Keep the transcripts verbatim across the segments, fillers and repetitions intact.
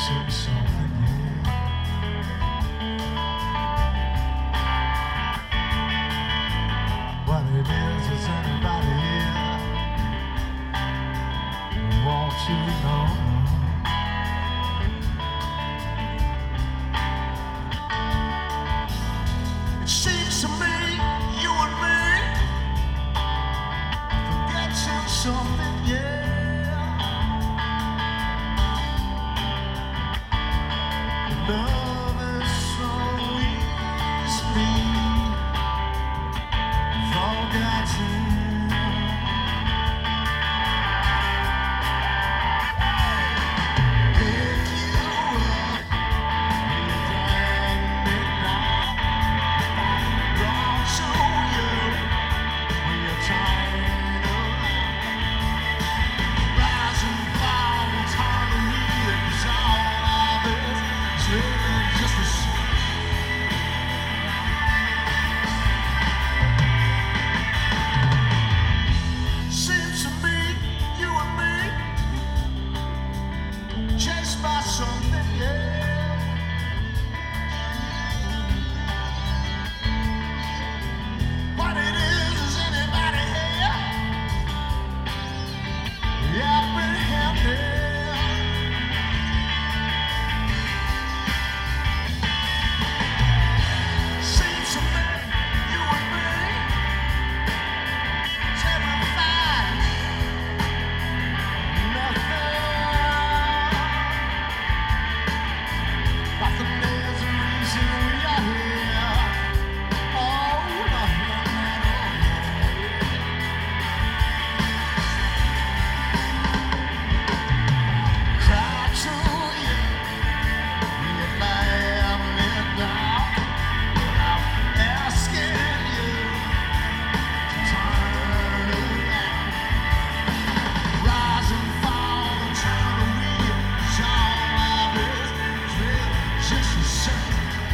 catching something new. What it is, is anybody here? Won't you know? It seems to me, you and me, forgetting something, yeah. Love is so easily forgotten. Pick you up, you drag me down. Brought to you when you're tired of rise and fall, turn the wheels, all of it is really just the same. Seems to me, you and me, chased by something, yeah. What it is, is anybody here? Apprehended. Seems to me, you and me, terrified. Nothing, nothing is the reason we are here. Oh, nothing at all. Cry to you, you laugh me down, but I'm asking you to turn around. Rise and fall and turn the wheels, all of it is really just the same.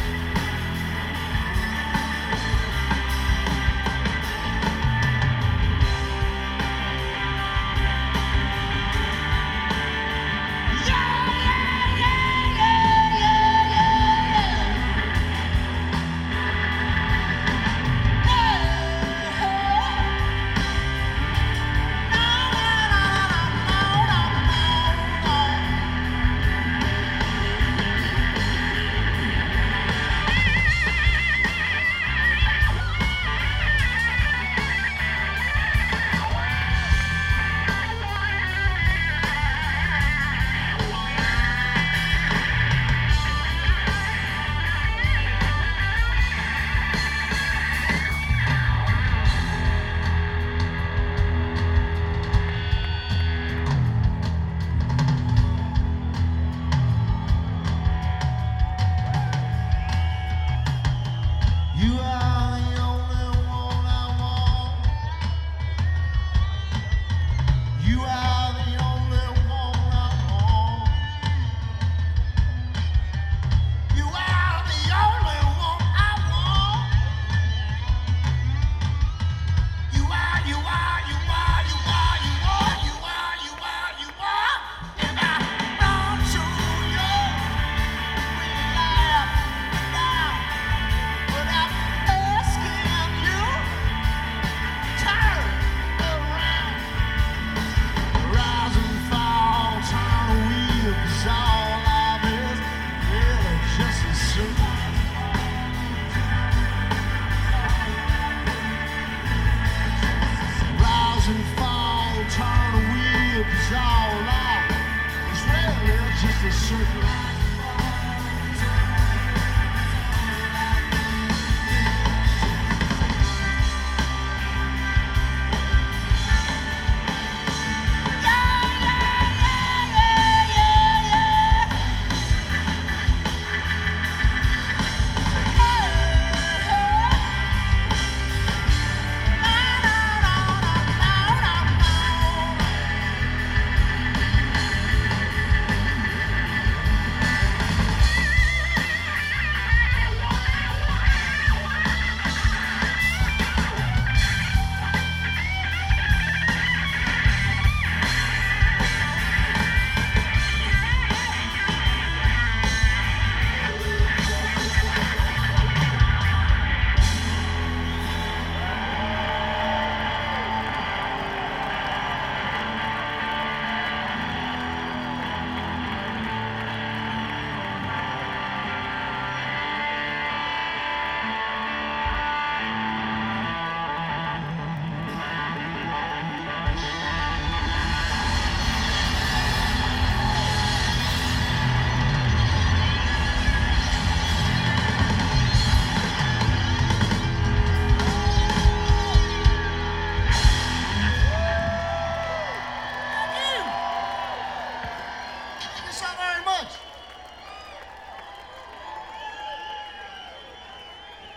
Yeah, yeah, yeah, yeah, yeah, You are the only one I want. You are the only one I want. You are the only one I want. You are, you are, you are, you are, you are, you are, you are, you are. And I run to you, we laugh down. But I'm asking you, turn around. Rise and fall, turn the wheels, all of it, really just the same. Rise and fall, turn the wheels, all of it, it's really just the same.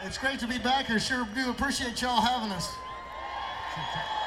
It's great to be back here. Sure do appreciate y'all having us.